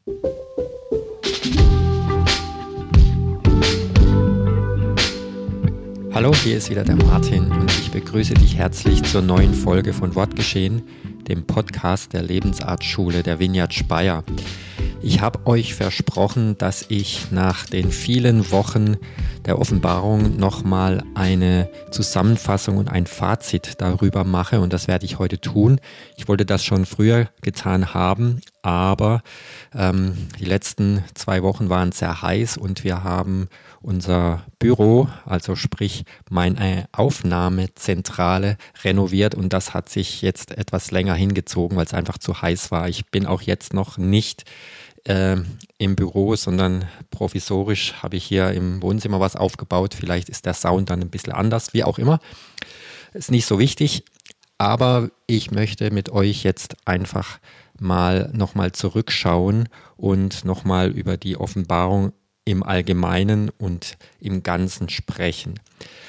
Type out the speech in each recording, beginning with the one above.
Hallo, hier ist wieder der Martin und ich begrüße dich herzlich zur neuen Folge von Wortgeschehen, dem Podcast der Lebensartschule der Vineyard Speyer. Ich habe euch versprochen, dass ich nach den vielen Wochen der Offenbarung nochmal eine Zusammenfassung und ein Fazit darüber mache und das werde ich heute tun. Ich wollte das schon früher getan haben, aber die letzten 2 Wochen waren sehr heiß und wir haben unser Büro, also sprich meine Aufnahmezentrale, renoviert und das hat sich jetzt etwas länger hingezogen, weil es einfach zu heiß war. Ich bin auch jetzt noch nicht im Büro, sondern provisorisch habe ich hier im Wohnzimmer was aufgebaut. Vielleicht ist der Sound dann ein bisschen anders, wie auch immer. Ist nicht so wichtig, aber ich möchte mit euch jetzt einfach nochmal zurückschauen und nochmal über die Offenbarung im Allgemeinen und im Ganzen sprechen.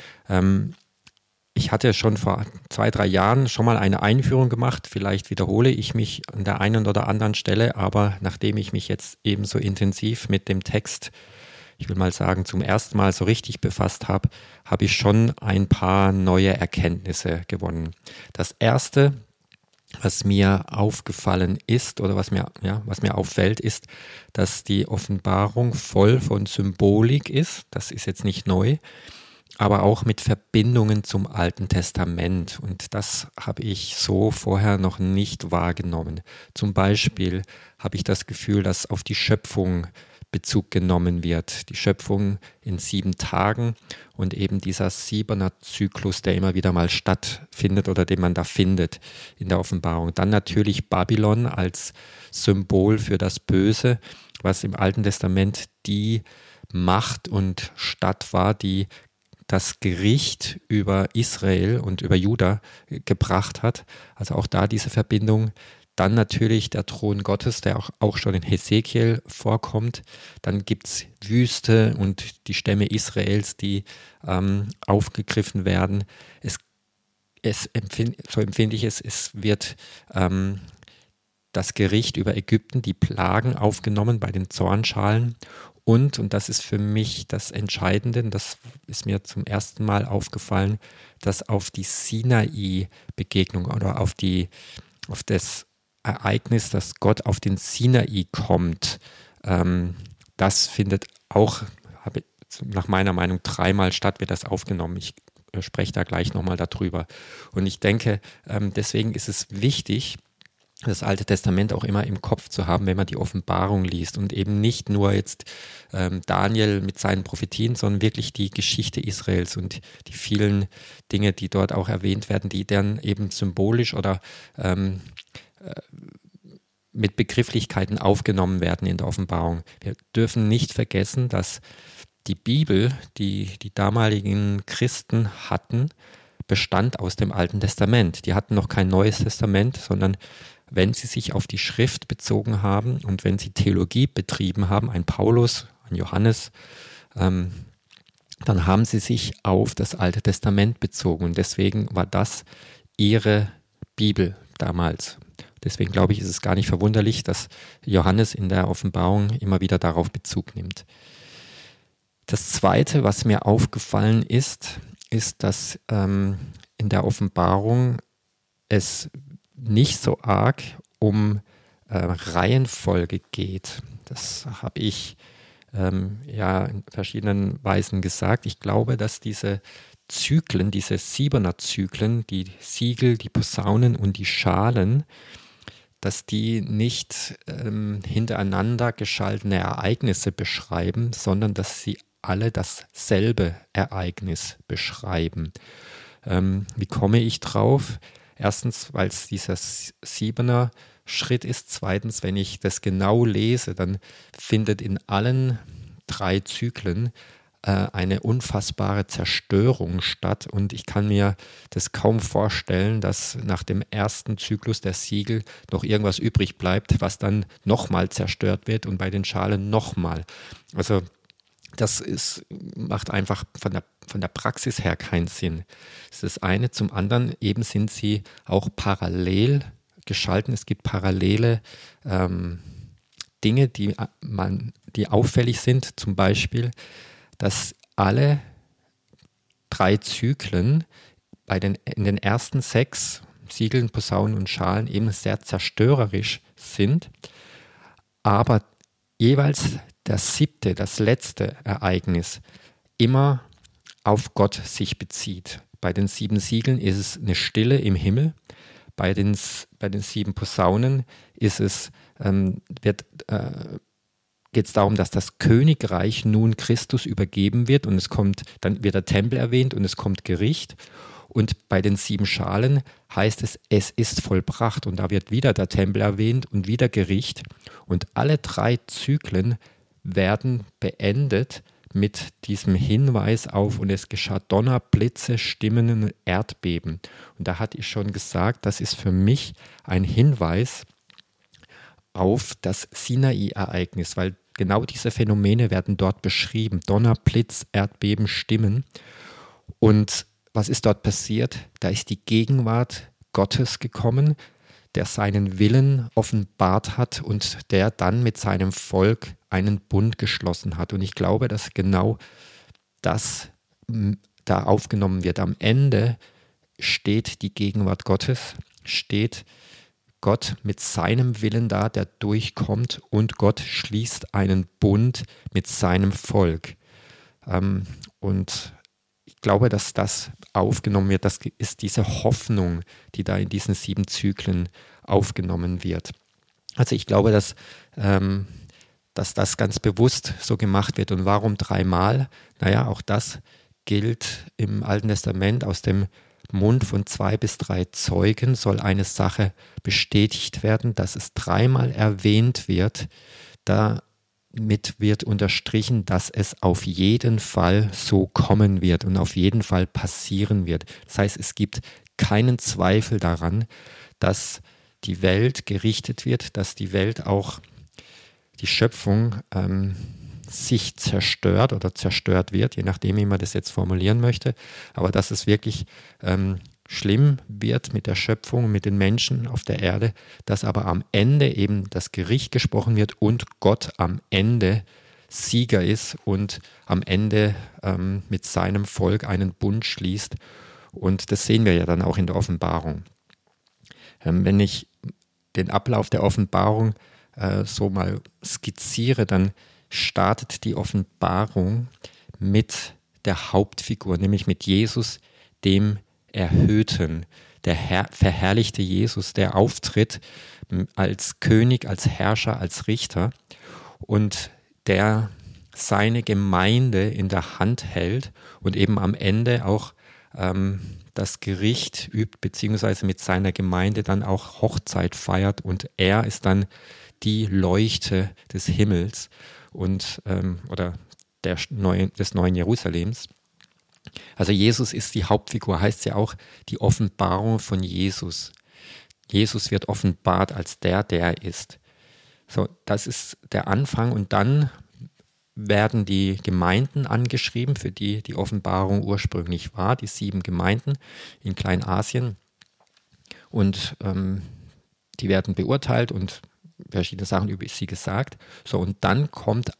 Ich hatte schon vor 2-3 Jahren schon mal eine Einführung gemacht. Vielleicht wiederhole ich mich an der einen oder anderen Stelle, aber nachdem ich mich jetzt ebenso intensiv mit dem Text, ich will mal sagen, zum ersten Mal so richtig befasst habe, habe ich schon ein paar neue Erkenntnisse gewonnen. Das erste, was mir aufgefallen ist oder was mir auffällt, ist, dass die Offenbarung voll von Symbolik ist. Das ist jetzt nicht neu, aber auch mit Verbindungen zum Alten Testament. Und das habe ich so vorher noch nicht wahrgenommen. Zum Beispiel habe ich das Gefühl, dass auf die Schöpfung Bezug genommen wird. Die Schöpfung in 7 Tagen und eben dieser 7er-Zyklus, der immer wieder mal stattfindet oder den man da findet in der Offenbarung. Dann natürlich Babylon als Symbol für das Böse, was im Alten Testament die Macht und Stadt war, die das Gericht über Israel und über Juda gebracht hat. Also auch da diese Verbindung. Dann natürlich der Thron Gottes, der auch schon in Hesekiel vorkommt. Dann gibt es Wüste und die Stämme Israels, die aufgegriffen werden. So empfinde ich es, es wird das Gericht über Ägypten, die Plagen aufgenommen bei den Zornschalen. Und das ist für mich das Entscheidende, und das ist mir zum ersten Mal aufgefallen, dass auf die Sinai-Begegnung oder auf das Ereignis, dass Gott auf den Sinai kommt, das findet auch, nach meiner Meinung, 3-mal statt, wird das aufgenommen. Ich spreche da gleich nochmal darüber. Und ich denke, deswegen ist es wichtig, das Alte Testament auch immer im Kopf zu haben, wenn man die Offenbarung liest und eben nicht nur jetzt Daniel mit seinen Prophetien, sondern wirklich die Geschichte Israels und die vielen Dinge, die dort auch erwähnt werden, die dann eben symbolisch oder mit Begrifflichkeiten aufgenommen werden in der Offenbarung. Wir dürfen nicht vergessen, dass die Bibel, die damaligen Christen hatten, bestand aus dem Alten Testament. Die hatten noch kein Neues Testament, sondern wenn sie sich auf die Schrift bezogen haben und wenn sie Theologie betrieben haben, ein Paulus, ein Johannes, dann haben sie sich auf das Alte Testament bezogen und deswegen war das ihre Bibel damals. Deswegen glaube ich, ist es gar nicht verwunderlich, dass Johannes in der Offenbarung immer wieder darauf Bezug nimmt. Das Zweite, was mir aufgefallen ist, dass in der Offenbarung es nicht so arg um Reihenfolge geht. Das habe ich in verschiedenen Weisen gesagt. Ich glaube, dass diese Zyklen, diese 7er-Zyklen, die Siegel, die Posaunen und die Schalen, dass die nicht hintereinander geschaltene Ereignisse beschreiben, sondern dass sie alle dasselbe Ereignis beschreiben. Wie komme ich drauf? Erstens, weil es dieser 7er Schritt ist. Zweitens, wenn ich das genau lese, dann findet in allen 3 Zyklen eine unfassbare Zerstörung statt und ich kann mir das kaum vorstellen, dass nach dem ersten Zyklus der Siegel noch irgendwas übrig bleibt, was dann nochmal zerstört wird und bei den Schalen nochmal. Also macht einfach von der Praxis her keinen Sinn. Das ist das eine. Zum anderen eben sind sie auch parallel geschalten. Es gibt parallele Dinge, die auffällig sind, zum Beispiel, dass alle 3 Zyklen in den ersten 6 Siegeln, Posaunen und Schalen eben sehr zerstörerisch sind, aber jeweils das 7., das letzte Ereignis, immer auf Gott sich bezieht. Bei den 7 Siegeln ist es eine Stille im Himmel, bei den 7 Posaunen geht es darum, dass das Königreich nun Christus übergeben wird und dann wird der Tempel erwähnt und es kommt Gericht. Und bei den 7 Schalen heißt es, es ist vollbracht. Und da wird wieder der Tempel erwähnt und wieder Gericht. Und alle 3 Zyklen werden beendet mit diesem Hinweis auf, und es geschah Donner, Blitze, Stimmen und Erdbeben. Und da hatte ich schon gesagt, das ist für mich ein Hinweis auf das Sinai-Ereignis, weil genau diese Phänomene werden dort beschrieben. Donner, Blitz, Erdbeben, Stimmen. Und was ist dort passiert? Da ist die Gegenwart Gottes gekommen, der seinen Willen offenbart hat und der dann mit seinem Volk einen Bund geschlossen hat. Und ich glaube, dass genau das da aufgenommen wird. Am Ende steht die Gegenwart Gottes, steht Gott mit seinem Willen da, der durchkommt, und Gott schließt einen Bund mit seinem Volk. Und ich glaube, dass das aufgenommen wird, das ist diese Hoffnung, die da in diesen 7 Zyklen aufgenommen wird. Also ich glaube, dass das ganz bewusst so gemacht wird. Und warum 3-mal? Naja, auch das gilt im Alten Testament. Aus dem Mund von 2 bis 3 Zeugen soll eine Sache bestätigt werden, dass es 3-mal erwähnt wird. Damit wird unterstrichen, dass es auf jeden Fall so kommen wird und auf jeden Fall passieren wird. Das heißt, es gibt keinen Zweifel daran, dass die Welt gerichtet wird, dass die Welt auch, die Schöpfung sich zerstört oder zerstört wird, je nachdem, wie man das jetzt formulieren möchte, aber dass es wirklich schlimm wird mit der Schöpfung, mit den Menschen auf der Erde, dass aber am Ende eben das Gericht gesprochen wird und Gott am Ende Sieger ist und am Ende mit seinem Volk einen Bund schließt. Und das sehen wir ja dann auch in der Offenbarung. Wenn ich den Ablauf der Offenbarung so mal skizziere, dann startet die Offenbarung mit der Hauptfigur, nämlich mit Jesus, dem Erhöhten, der verherrlichte Jesus, der auftritt als König, als Herrscher, als Richter und der seine Gemeinde in der Hand hält und eben am Ende auch das Gericht übt, beziehungsweise mit seiner Gemeinde dann auch Hochzeit feiert, und er ist dann die Leuchte des Himmels und oder des neuen Jerusalems. Also Jesus ist die Hauptfigur, heißt ja auch die Offenbarung von Jesus. Jesus wird offenbart als der er ist. So, das ist der Anfang, und dann werden die Gemeinden angeschrieben, für die die Offenbarung ursprünglich war, die 7 Gemeinden in Kleinasien, und die werden beurteilt und verschiedene Sachen über sie gesagt. So, und dann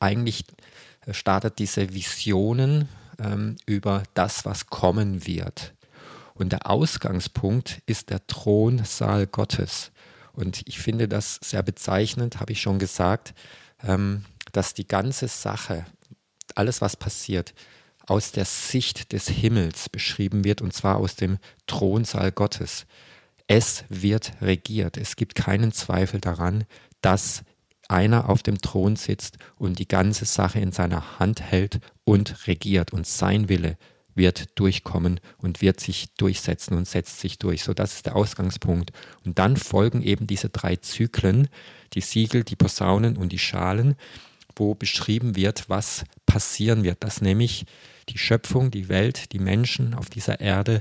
startet diese Visionen über das, was kommen wird. Und der Ausgangspunkt ist der Thronsaal Gottes. Und ich finde das sehr bezeichnend, habe ich schon gesagt, dass die ganze Sache, alles was passiert, aus der Sicht des Himmels beschrieben wird, und zwar aus dem Thronsaal Gottes. Es wird regiert. Es gibt keinen Zweifel daran, dass einer auf dem Thron sitzt und die ganze Sache in seiner Hand hält und regiert. Und sein Wille wird durchkommen und wird sich durchsetzen und setzt sich durch. So, das ist der Ausgangspunkt. Und dann folgen eben diese 3 Zyklen, die Siegel, die Posaunen und die Schalen, wo beschrieben wird, was passieren wird, dass nämlich die Schöpfung, die Welt, die Menschen auf dieser Erde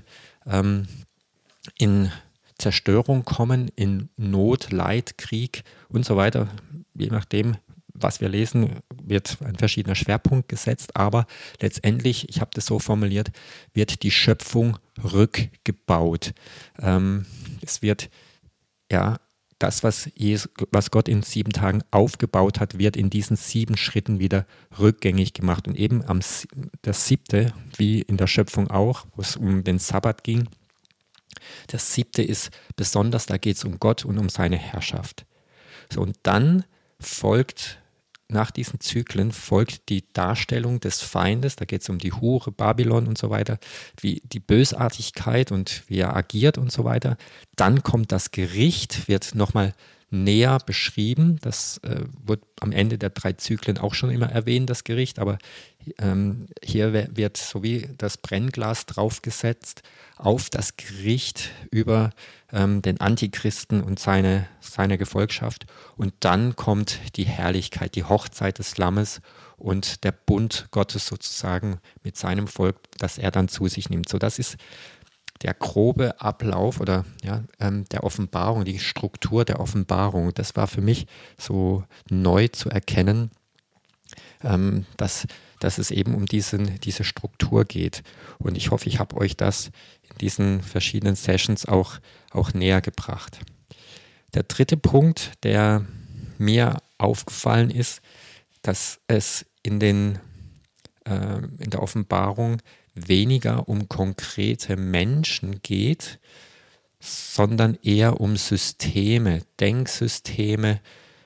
in Zerstörung kommen, in Not, Leid, Krieg und so weiter. Je nachdem, was wir lesen, wird ein verschiedener Schwerpunkt gesetzt, aber letztendlich, ich habe das so formuliert, wird die Schöpfung rückgebaut. Es wird das, was Gott in 7 Tagen aufgebaut hat, wird in diesen 7 Schritten wieder rückgängig gemacht. Und eben der 7., wie in der Schöpfung auch, wo es um den Sabbat ging, der 7. ist besonders, da geht es um Gott und um seine Herrschaft. So, und dann nach diesen Zyklen folgt die Darstellung des Feindes, da geht es um die Hure, Babylon und so weiter, wie die Bösartigkeit und wie er agiert und so weiter. Dann kommt das Gericht, wird nochmal näher beschrieben. Das wird am Ende der 3 Zyklen auch schon immer erwähnt, das Gericht, aber hier wird so wie das Brennglas draufgesetzt auf das Gericht über den Antichristen und seine Gefolgschaft. Und dann kommt die Herrlichkeit, die Hochzeit des Lammes und der Bund Gottes sozusagen mit seinem Volk, das er dann zu sich nimmt. So, das ist der grobe Ablauf oder der Offenbarung, die Struktur der Offenbarung. Das war für mich so neu zu erkennen, dass es eben um diese Struktur geht. Und ich hoffe, ich habe euch das in diesen verschiedenen Sessions auch näher gebracht. Der 3. Punkt, der mir aufgefallen ist, dass es in der Offenbarung weniger um konkrete Menschen geht, sondern eher um Systeme, Denksysteme,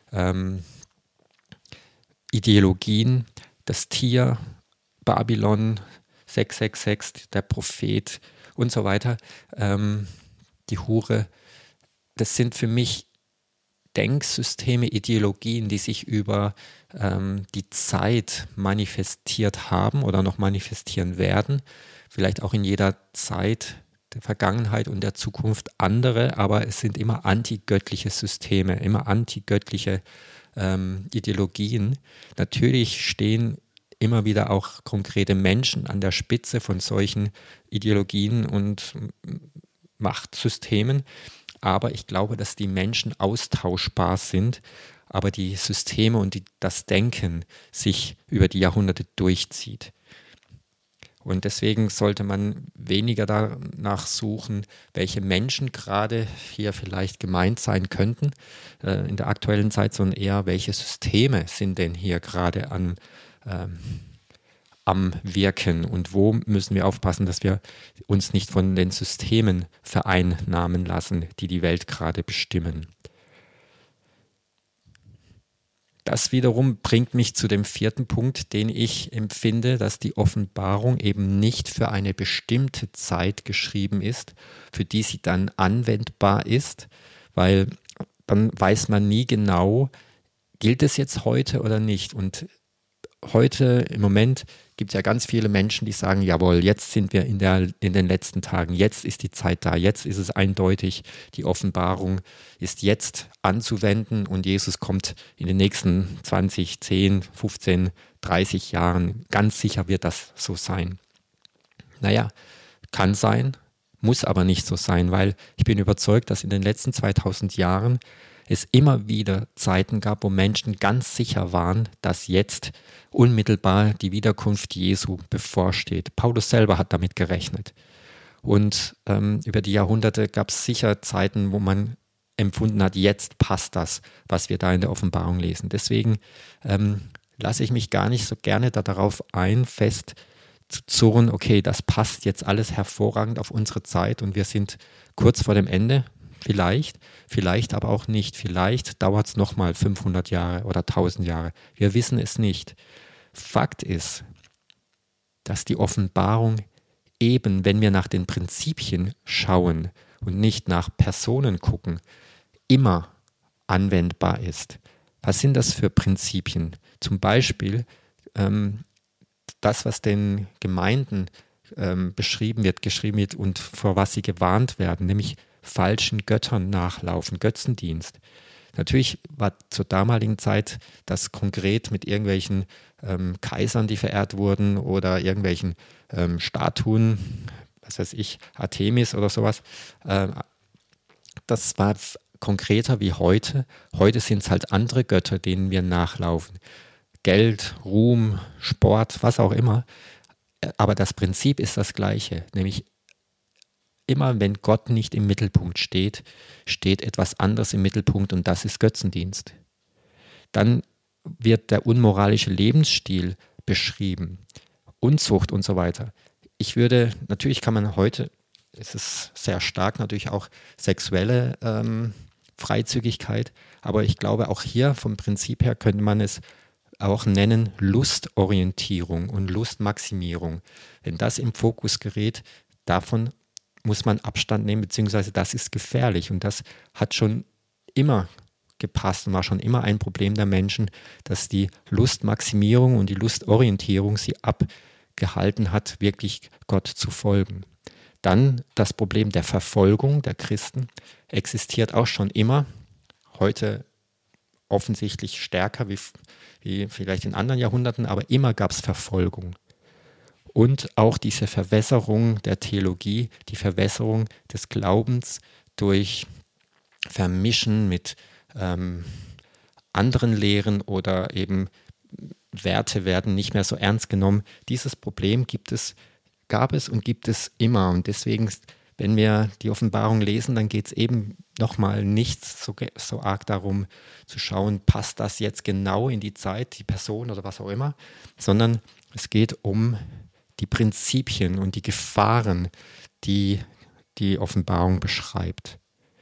Ideologien, das Tier, Babylon, 666, der Prophet und so weiter, die Hure. Das sind für mich Denksysteme, Ideologien, die sich über die Zeit manifestiert haben oder noch manifestieren werden. Vielleicht auch in jeder Zeit der Vergangenheit und der Zukunft andere, aber es sind immer antigöttliche Systeme, immer antigöttliche Ideologien. Natürlich stehen immer wieder auch konkrete Menschen an der Spitze von solchen Ideologien und Machtsystemen, aber ich glaube, dass die Menschen austauschbar sind, aber die Systeme und das Denken sich über die Jahrhunderte durchzieht. Und deswegen sollte man weniger danach suchen, welche Menschen gerade hier vielleicht gemeint sein könnten in der aktuellen Zeit, sondern eher, welche Systeme sind denn hier gerade am Wirken und wo müssen wir aufpassen, dass wir uns nicht von den Systemen vereinnahmen lassen, die die Welt gerade bestimmen. Das wiederum bringt mich zu dem 4. Punkt, den ich empfinde, dass die Offenbarung eben nicht für eine bestimmte Zeit geschrieben ist, für die sie dann anwendbar ist, weil dann weiß man nie genau, gilt es jetzt heute oder nicht. Und heute im Moment gibt es ja ganz viele Menschen, die sagen, jawohl, jetzt sind wir in den letzten Tagen, jetzt ist die Zeit da, jetzt ist es eindeutig, die Offenbarung ist jetzt anzuwenden und Jesus kommt in den nächsten 20, 10, 15, 30 Jahren. Ganz sicher wird das so sein. Naja, kann sein, muss aber nicht so sein, weil ich bin überzeugt, dass in den letzten 2000 Jahren es immer wieder Zeiten gab, wo Menschen ganz sicher waren, dass jetzt unmittelbar die Wiederkunft Jesu bevorsteht. Paulus selber hat damit gerechnet. Und über die Jahrhunderte gab es sicher Zeiten, wo man empfunden hat, jetzt passt das, was wir da in der Offenbarung lesen. Deswegen lasse ich mich gar nicht so gerne darauf ein, fest zu zurren, okay, das passt jetzt alles hervorragend auf unsere Zeit und wir sind kurz vor dem Ende. Vielleicht aber auch nicht. Vielleicht dauert es nochmal 500 Jahre oder 1000 Jahre. Wir wissen es nicht. Fakt ist, dass die Offenbarung eben, wenn wir nach den Prinzipien schauen und nicht nach Personen gucken, immer anwendbar ist. Was sind das für Prinzipien? Zum Beispiel das, was den Gemeinden geschrieben wird und vor was sie gewarnt werden, nämlich falschen Göttern nachlaufen, Götzendienst. Natürlich war zur damaligen Zeit das konkret mit irgendwelchen Kaisern, die verehrt wurden oder irgendwelchen Statuen, was weiß ich, Artemis oder sowas. Das war konkreter wie heute. Heute sind es halt andere Götter, denen wir nachlaufen. Geld, Ruhm, Sport, was auch immer. Aber das Prinzip ist das gleiche, nämlich immer, wenn Gott nicht im Mittelpunkt steht, steht etwas anderes im Mittelpunkt und das ist Götzendienst. Dann wird der unmoralische Lebensstil beschrieben, Unzucht und so weiter. Natürlich kann man heute, es ist sehr stark natürlich auch sexuelle Freizügigkeit, aber ich glaube auch hier vom Prinzip her könnte man es auch nennen Lustorientierung und Lustmaximierung. Wenn das im Fokus gerät, davon muss man Abstand nehmen, beziehungsweise das ist gefährlich und das hat schon immer gepasst und war schon immer ein Problem der Menschen, dass die Lustmaximierung und die Lustorientierung sie abgehalten hat, wirklich Gott zu folgen. Dann das Problem der Verfolgung der Christen existiert auch schon immer, heute offensichtlich stärker wie vielleicht in anderen Jahrhunderten, aber immer gab es Verfolgung. Und auch diese Verwässerung der Theologie, die Verwässerung des Glaubens durch Vermischen mit anderen Lehren oder eben Werte werden nicht mehr so ernst genommen. Dieses Problem gab es und gibt es immer. Und deswegen, wenn wir die Offenbarung lesen, dann geht es eben nochmal nicht so arg darum zu schauen, passt das jetzt genau in die Zeit, die Person oder was auch immer, sondern es geht um die Prinzipien und die Gefahren, die die Offenbarung beschreibt.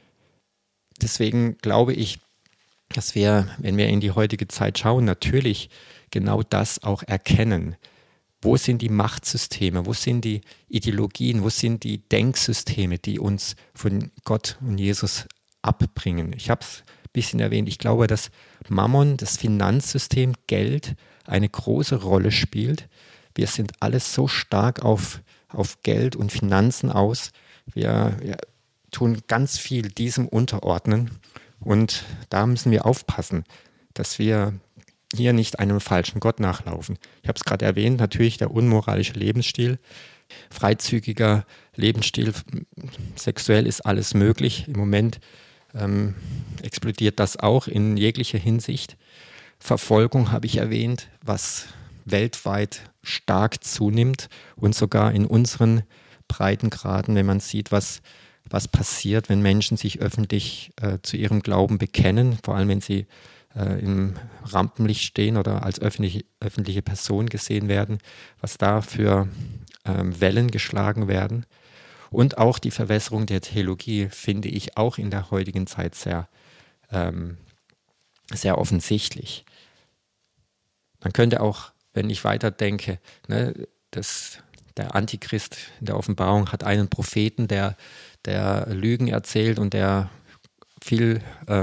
Deswegen glaube ich, dass wir, wenn wir in die heutige Zeit schauen, natürlich genau das auch erkennen. Wo sind die Machtsysteme? Wo sind die Ideologien? Wo sind die Denksysteme, die uns von Gott und Jesus abbringen? Ich habe es ein bisschen erwähnt. Ich glaube, dass Mammon, das Finanzsystem, Geld, eine große Rolle spielt. Wir sind alles so stark auf Geld und Finanzen aus. Wir tun ganz viel diesem unterordnen. Und da müssen wir aufpassen, dass wir hier nicht einem falschen Gott nachlaufen. Ich habe es gerade erwähnt, natürlich der unmoralische Lebensstil, freizügiger Lebensstil, sexuell ist alles möglich. Im Moment explodiert das auch in jeglicher Hinsicht. Verfolgung habe ich erwähnt, was weltweit stark zunimmt und sogar in unseren Breitengraden, wenn man sieht, was passiert, wenn Menschen sich öffentlich zu ihrem Glauben bekennen, vor allem wenn sie im Rampenlicht stehen oder als öffentliche Person gesehen werden, was da für Wellen geschlagen werden. Und auch die Verwässerung der Theologie finde ich auch in der heutigen Zeit sehr, sehr offensichtlich. Man könnte auch, wenn ich weiterdenke, der Antichrist in der Offenbarung hat einen Propheten, der Lügen erzählt und der viel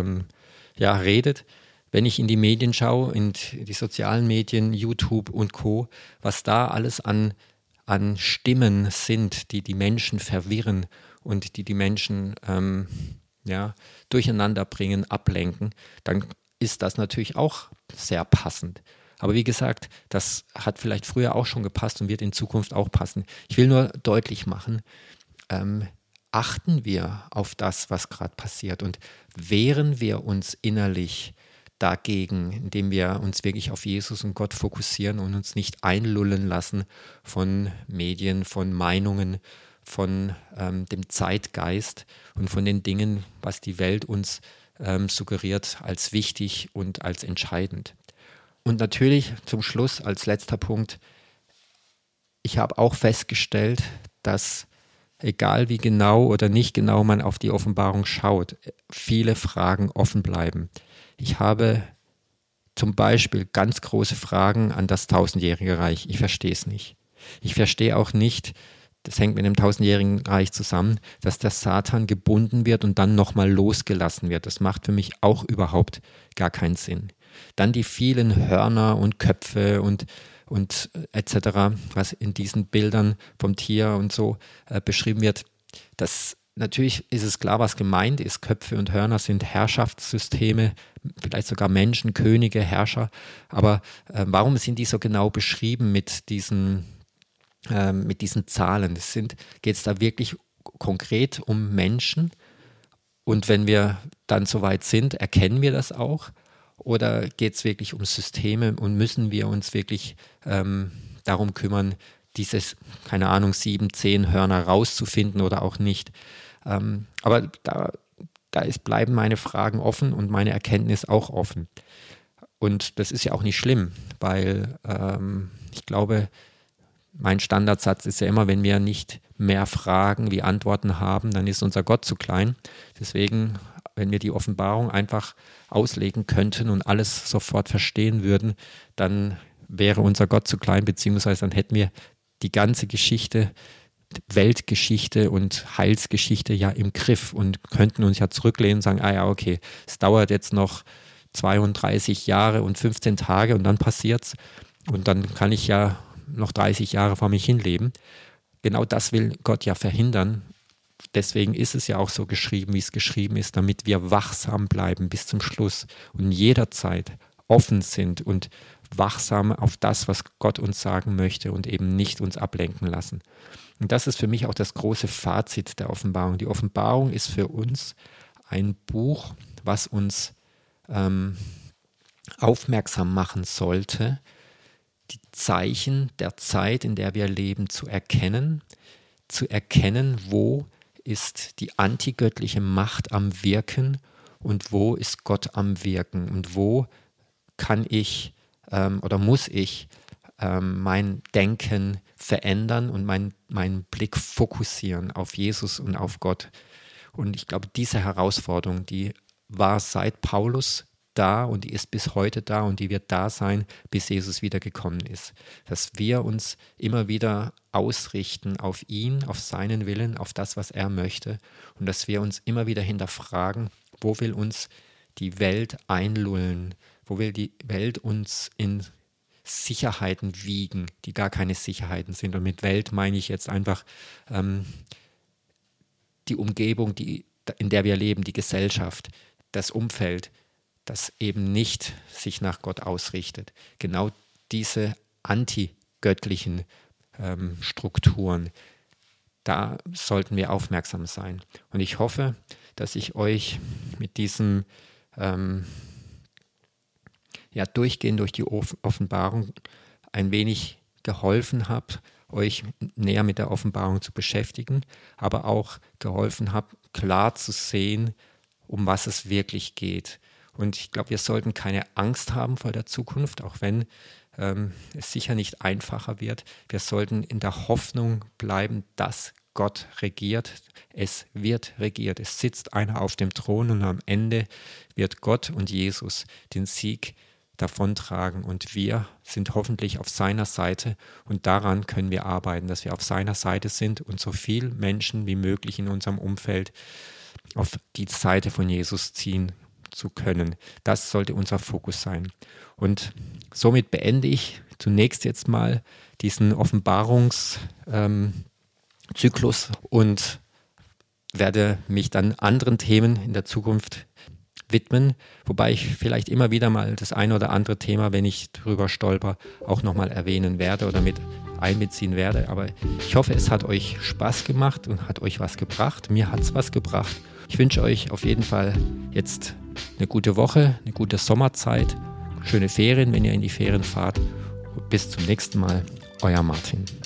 redet. Wenn ich in die Medien schaue, in die sozialen Medien, YouTube und Co., was da alles an Stimmen sind, die die Menschen verwirren und die Menschen durcheinander bringen, ablenken, dann ist das natürlich auch sehr passend. Aber wie gesagt, das hat vielleicht früher auch schon gepasst und wird in Zukunft auch passen. Ich will nur deutlich machen, achten wir auf das, was gerade passiert und wehren wir uns innerlich dagegen, indem wir uns wirklich auf Jesus und Gott fokussieren und uns nicht einlullen lassen von Medien, von Meinungen, von dem Zeitgeist und von den Dingen, was die Welt uns suggeriert als wichtig und als entscheidend. Und natürlich zum Schluss als letzter Punkt, ich habe auch festgestellt, dass egal wie genau oder nicht genau man auf die Offenbarung schaut, viele Fragen offen bleiben. Ich habe zum Beispiel ganz große Fragen an das tausendjährige Reich. Ich verstehe es nicht. Ich verstehe auch nicht, das hängt mit dem tausendjährigen Reich zusammen, dass der Satan gebunden wird und dann nochmal losgelassen wird. Das macht für mich auch überhaupt gar keinen Sinn. Dann die vielen Hörner und Köpfe und etc., was in diesen Bildern vom Tier und so beschrieben wird. Natürlich ist es klar, was gemeint ist. Köpfe und Hörner sind Herrschaftssysteme, vielleicht sogar Menschen, Könige, Herrscher. Aber warum sind die so genau beschrieben mit diesen Zahlen? Geht es da wirklich konkret um Menschen? Und wenn wir dann soweit sind, erkennen wir das auch? Oder geht es wirklich um Systeme und müssen wir uns wirklich darum kümmern, dieses, keine Ahnung, 7, 10 Hörner rauszufinden oder auch nicht. Aber da bleiben meine Fragen offen und meine Erkenntnis auch offen. Und das ist ja auch nicht schlimm, weil ich glaube, mein Standardsatz ist ja immer, wenn wir nicht mehr Fragen wie Antworten haben, dann ist unser Gott zu klein. Deswegen, wenn wir die Offenbarung einfach auslegen könnten und alles sofort verstehen würden, dann wäre unser Gott zu klein, beziehungsweise dann hätten wir die ganze Geschichte, Weltgeschichte und Heilsgeschichte ja im Griff und könnten uns ja zurücklehnen und sagen, ja, okay, es dauert jetzt noch 32 Jahre und 15 Tage und dann passiert's und dann kann ich ja noch 30 Jahre vor mich hinleben. Genau das will Gott ja verhindern. Deswegen ist es ja auch so geschrieben, wie es geschrieben ist, damit wir wachsam bleiben bis zum Schluss und jederzeit offen sind und wachsam auf das, was Gott uns sagen möchte und eben nicht uns ablenken lassen. Und das ist für mich auch das große Fazit der Offenbarung. Die Offenbarung ist für uns ein Buch, was uns aufmerksam machen sollte, die Zeichen der Zeit, in der wir leben, zu erkennen, wo ist die antigöttliche Macht am Wirken und wo ist Gott am Wirken und wo kann ich oder muss ich mein Denken verändern und meinen Blick fokussieren auf Jesus und auf Gott. Und ich glaube, diese Herausforderung, die war seit Paulus da und die ist bis heute da und die wird da sein, bis Jesus wiedergekommen ist. Dass wir uns immer wieder ausrichten auf ihn, auf seinen Willen, auf das, was er möchte und dass wir uns immer wieder hinterfragen, wo will uns die Welt einlullen, wo will die Welt uns in Sicherheiten wiegen, die gar keine Sicherheiten sind. Und mit Welt meine ich jetzt einfach die Umgebung, in der wir leben, die Gesellschaft, das Umfeld, das eben nicht sich nach Gott ausrichtet. Genau diese antigöttlichen Strukturen, da sollten wir aufmerksam sein. Und ich hoffe, dass ich euch mit diesem Durchgehen durch die Offenbarung ein wenig geholfen habe, euch näher mit der Offenbarung zu beschäftigen, aber auch geholfen habe, klar zu sehen, um was es wirklich geht. Und ich glaube, wir sollten keine Angst haben vor der Zukunft, auch wenn es sicher nicht einfacher wird. Wir sollten in der Hoffnung bleiben, dass Gott regiert. Es wird regiert. Es sitzt einer auf dem Thron und am Ende wird Gott und Jesus den Sieg davontragen und wir sind hoffentlich auf seiner Seite und daran können wir arbeiten, dass wir auf seiner Seite sind und so viele Menschen wie möglich in unserem Umfeld auf die Seite von Jesus ziehen zu können. Das sollte unser Fokus sein. Und somit beende ich zunächst jetzt mal diesen Offenbarungszyklus und werde mich dann anderen Themen in der Zukunft widmen, wobei ich vielleicht immer wieder mal das eine oder andere Thema, wenn ich drüber stolper, auch nochmal erwähnen werde oder mit einbeziehen werde. Aber ich hoffe, es hat euch Spaß gemacht und hat euch was gebracht. Mir hat es was gebracht. Ich wünsche euch auf jeden Fall jetzt eine gute Woche, eine gute Sommerzeit, schöne Ferien, wenn ihr in die Ferien fahrt. Bis zum nächsten Mal, euer Martin.